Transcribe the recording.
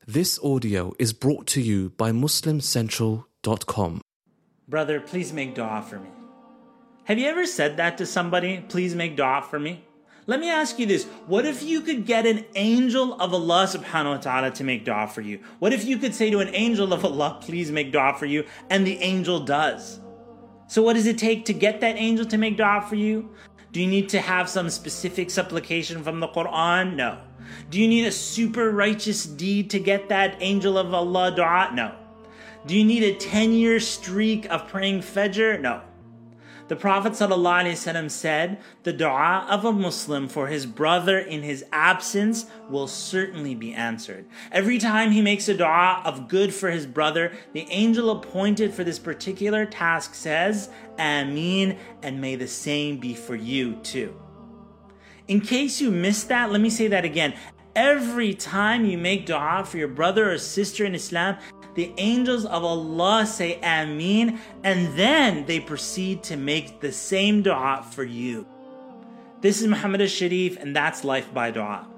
This audio is brought to you by MuslimCentral.com. Brother, please make dua for me. Have you ever said that to somebody? Please make dua for me. Let me ask you this. What if you could get an angel of Allah subhanahu wa ta'ala to make dua for you? What if you could say to an angel of Allah, please make dua for you, and the angel does? So what does it take to get that angel to make dua for you? Do you need to have some specific supplication from the Quran? No. Do you need a super righteous deed to get that angel of Allah dua? No. Do you need a 10-year streak of praying Fajr? No. The Prophet ﷺ said, the dua of a Muslim for his brother in his absence will certainly be answered. Every time he makes a dua of good for his brother, the angel appointed for this particular task says, Ameen, and may the same be for you too. In case you missed that, let me say that again. Every time you make dua for your brother or sister in Islam, the angels of Allah say Ameen, and then they proceed to make the same dua for you. This is Muhammad al-Sharif, and that's Life by Dua.